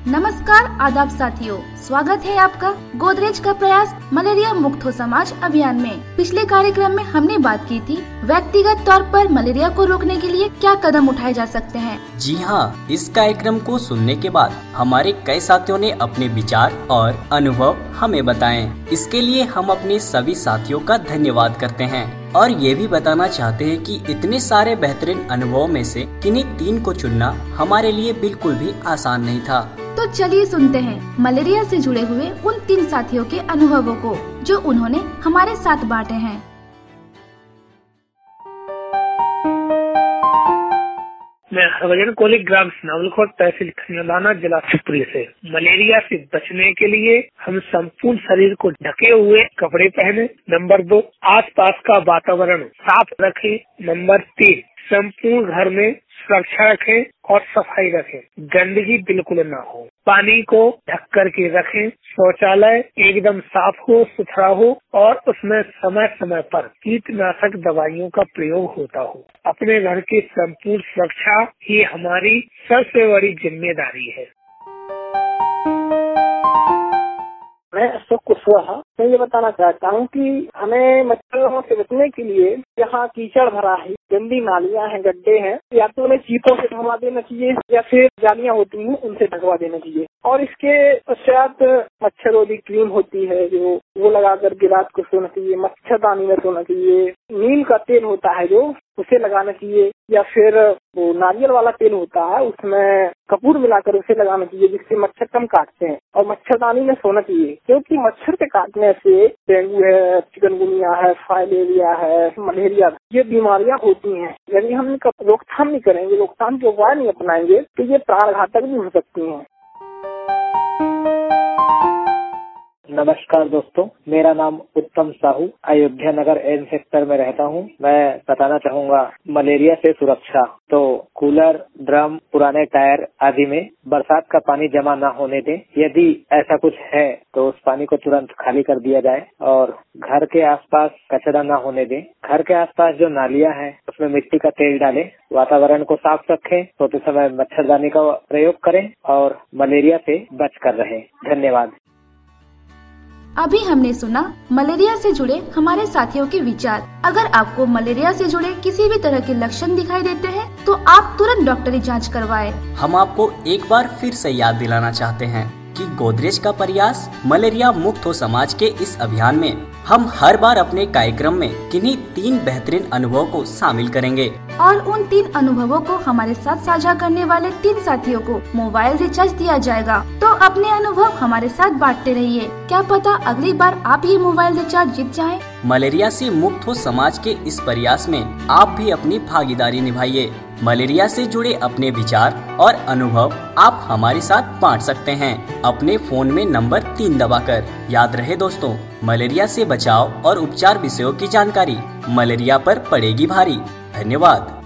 नमस्कार आदाब साथियों, स्वागत है आपका गोदरेज का प्रयास मलेरिया मुक्त हो समाज अभियान में। पिछले कार्यक्रम में हमने बात की थी व्यक्तिगत तौर पर मलेरिया को रोकने के लिए क्या कदम उठाए जा सकते हैं। जी हाँ, इस कार्यक्रम को सुनने के बाद हमारे कई साथियों ने अपने विचार और अनुभव हमें बताए। इसके लिए हम अपने सभी साथियों का धन्यवाद करते हैं और ये भी बताना चाहते हैं कि इतने सारे बेहतरीन अनुभवों में से किन्हीं 3 को चुनना हमारे लिए बिल्कुल भी आसान नहीं था। तो चलिए सुनते हैं मलेरिया से जुड़े हुए उन 3 साथियों के अनुभवों को जो उन्होंने हमारे साथ बांटे हैं। मैं हरभजन कोहली, ग्राम नावलखोट, तहसील खनियादाना, जिला शिवपुरी से। मलेरिया से बचने के लिए हम संपूर्ण शरीर को ढके हुए कपड़े पहने। नंबर 2, आसपास का वातावरण साफ रखें। नंबर 3, संपूर्ण घर में सुरक्षा रखें और सफाई रखें, गंदगी बिल्कुल न हो। पानी को ढक कर के रखें। शौचालय एकदम साफ हो, सुथरा हो और उसमें समय समय पर कीटनाशक दवाइयों का प्रयोग होता हो। अपने घर की संपूर्ण सुरक्षा ही हमारी सबसे बड़ी जिम्मेदारी है। मैं अशोक कुशवाहा। मैं ये बताना चाहता हूँ कि हमें मच्छरों से बचने के लिए यहाँ कीचड़ भरा है, गंदी नालियाँ हैं, गड्ढे हैं, या तो उन्हें चीपों से ढकवा देना चाहिए या फिर जालियाँ होती हैं उनसे ढकवा देना चाहिए। और इसके पश्चात मच्छररोधी क्रीम होती है जो वो लगा करके रात को सोना चाहिए। मच्छरदानी में सोना चाहिए। नीम का तेल होता है जो उसे लगाना चाहिए, या फिर वो नारियल वाला तेल होता है उसमें कपूर मिलाकर उसे लगाना चाहिए, जिससे मच्छर कम काटते हैं। और मच्छरदानी में सोना चाहिए क्योंकि मच्छर के काटने से डेंगू है, चिकनगुनिया है, फाइलेरिया है, मलेरिया, ये बीमारियां होती हैं। यदि हम इनका रोकथाम नहीं करेंगे, रोकथाम के उपाय नहीं अपनाएंगे तो ये प्राणघातक भी हो सकती हैं। नमस्कार दोस्तों, मेरा नाम उत्तम साहू, अयोध्या नगर एन सेक्टर में रहता हूँ। मैं बताना चाहूँगा मलेरिया से सुरक्षा। तो कूलर, ड्रम, पुराने टायर आदि में बरसात का पानी जमा न होने दें। यदि ऐसा कुछ है तो उस पानी को तुरंत खाली कर दिया जाए और घर के आसपास कचरा न होने दें। घर के आसपास जो नालियाँ हैं उसमें मिट्टी का तेल डालें। वातावरण को साफ रखें। सोते समय मच्छरदानी का प्रयोग करें और मलेरिया से बच कर रहें। धन्यवाद। अभी हमने सुना मलेरिया से जुड़े हमारे साथियों के विचार। अगर आपको मलेरिया से जुड़े किसी भी तरह के लक्षण दिखाई देते हैं तो आप तुरंत डॉक्टरी जांच करवाएं। हम आपको एक बार फिर से याद दिलाना चाहते हैं कि गोदरेज का प्रयास मलेरिया मुक्त हो समाज के इस अभियान में हम हर बार अपने कार्यक्रम में किन्हीं 3 बेहतरीन अनुभवों को शामिल करेंगे और उन 3 अनुभवों को हमारे साथ साझा करने वाले 3 साथियों को मोबाइल रिचार्ज दिया जाएगा। तो अपने अनुभव हमारे साथ बांटते रहिए। क्या पता अगली बार आप ये मोबाइल रिचार्ज जीत जाएं। मलेरिया से मुक्त हो समाज के इस प्रयास में आप भी अपनी भागीदारी निभाइए। मलेरिया से जुड़े अपने विचार और अनुभव आप हमारे साथ बांट सकते हैं अपने फोन में नंबर 3 दबाकर। याद रहे दोस्तों, मलेरिया से बचाव और उपचार विषयों की जानकारी मलेरिया पर पड़ेगी भारी। धन्यवाद।